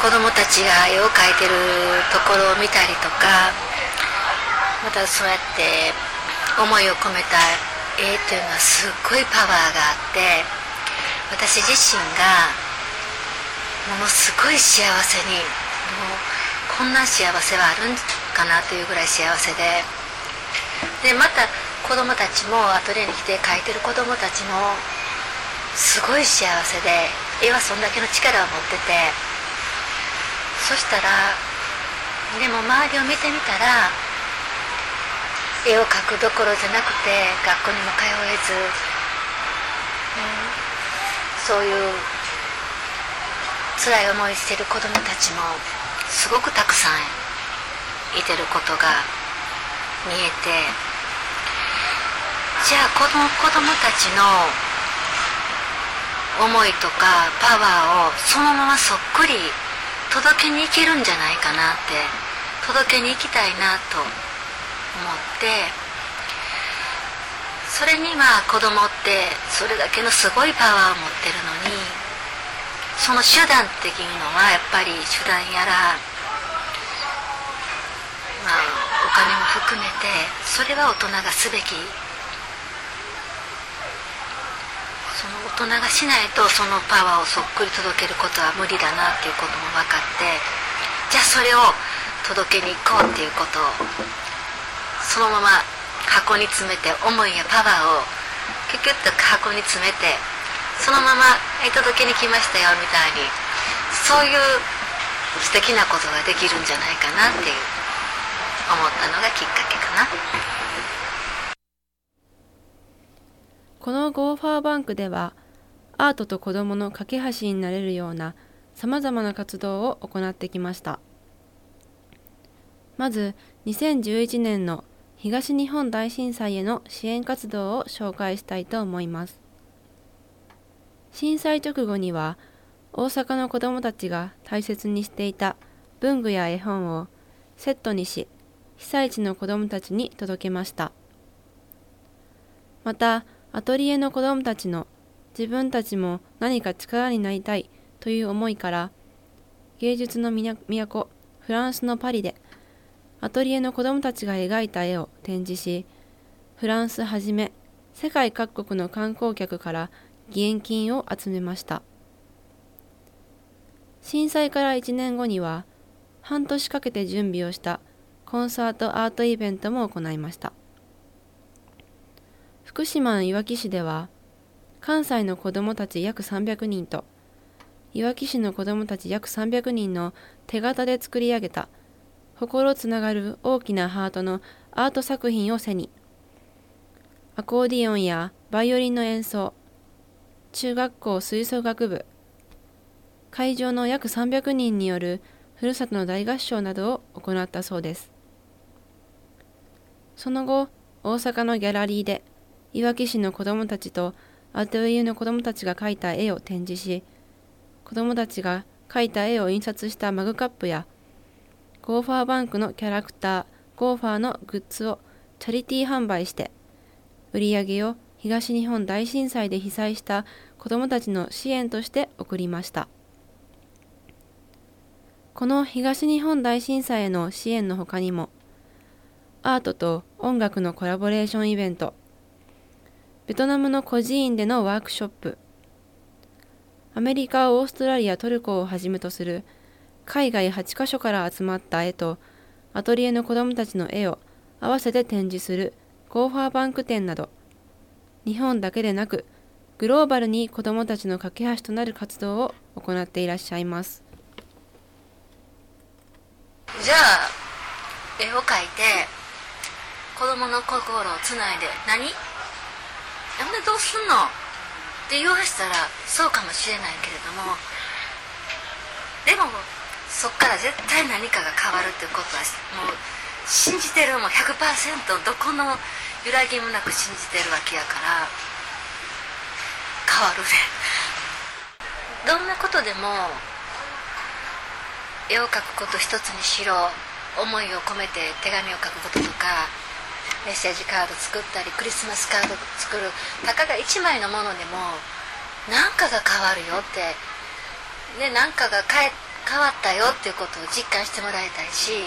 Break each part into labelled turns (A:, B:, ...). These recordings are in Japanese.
A: 子供たちが絵を描いてるところを見たりとか、またそうやって思いを込めた絵というのはすっごいパワーがあって、私自身がものすごい幸せに、もうこんな幸せはあるんかなというぐらい幸せで、また子供たちもアトリエに来て描いてる子供たちもすごい幸せで、絵はそんだけの力を持ってて、そしたらでも周りを見てみたら、絵を描くどころじゃなくて学校にも通えず、そういう辛い思いしてる子どもたちもすごくたくさんいてることが見えて、じゃあこの子どもたちの思いとかパワーをそのままそっくり届けに行けるんじゃないかなって、届けに行きたいなと思って、それに子供ってそれだけのすごいパワーを持ってるのに、その手段っていうのはやっぱり手段やら、お金も含めてそれは大人がすべき、その大人がしないとそのパワーをそっくり届けることは無理だなっていうことも分かって、じゃあそれを届けに行こうっていうことをそのまま箱に詰めて、思いやパワーをキュキュッと箱に詰めて、そのまま届けに来ましたよみたいに、そういう素敵なことができるんじゃないかなっていう思ったのがきっかけかな。
B: このゴーファーバンクでは、アートと子どもの架け橋になれるようなさまざまな活動を行ってきました。まず2011年の東日本大震災への支援活動を紹介したいと思います。震災直後には、大阪の子どもたちが大切にしていた文具や絵本をセットにし、被災地の子どもたちに届けました。また、アトリエの子どもたちの自分たちも何か力になりたいという思いから、芸術の都フランスのパリでアトリエの子どもたちが描いた絵を展示し、フランスはじめ世界各国の観光客から義援金を集めました。震災から1年後には、半年かけて準備をしたコンサートアートイベントも行いました。福島のいわき市では、関西の子どもたち約300人と、いわき市の子どもたち約300人の手形で作り上げた、心つながる大きなハートのアート作品を背に、アコーディオンやバイオリンの演奏、中学校吹奏楽部、会場の約300人によるふるさとの大合唱などを行ったそうです。その後、大阪のギャラリーで、いわき市の子どもたちとアトリエの子どもたちが描いた絵を展示し、子どもたちが描いた絵を印刷したマグカップや、ゴーファーバンクのキャラクター、ゴーファーのグッズをチャリティー販売して、売り上げを東日本大震災で被災した子どもたちの支援として送りました。この東日本大震災への支援のほかにも、アートと音楽のコラボレーションイベント、ベトナムの孤児院でのワークショップ、アメリカ、オーストラリア、トルコをはじめとする海外8カ所から集まった絵とアトリエの子どもたちの絵を合わせて展示するゴーファーバンク展など、日本だけでなくグローバルに子どもたちの架け橋となる活動を行っていらっしゃいます。
A: じゃあ絵を描いて子どもの心をつないで、ほんでどうすんのって言わしたらそうかもしれないけれども、でもそっから絶対何かが変わるっていうことはもう信じてる、もう 100% どこの揺らぎもなく信じてるわけやから変わるね。どんなことでも絵を描くこと一つにしろ、思いを込めて手紙を書くこととか、メッセージカード作ったりクリスマスカード作る、たかが1枚のものでも何かが変わるよって、で何かが変わったよっていうことを実感してもらいたいし、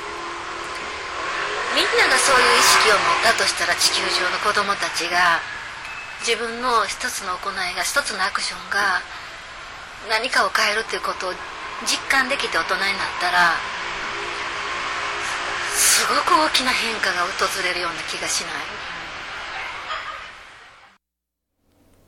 A: みんながそういう意識を持ったとしたら、地球上の子どもたちが自分の一つの行いが、一つのアクションが何かを変えるっていうことを実感できて大人になったら、すごく大きな変化が訪れるような気がしない？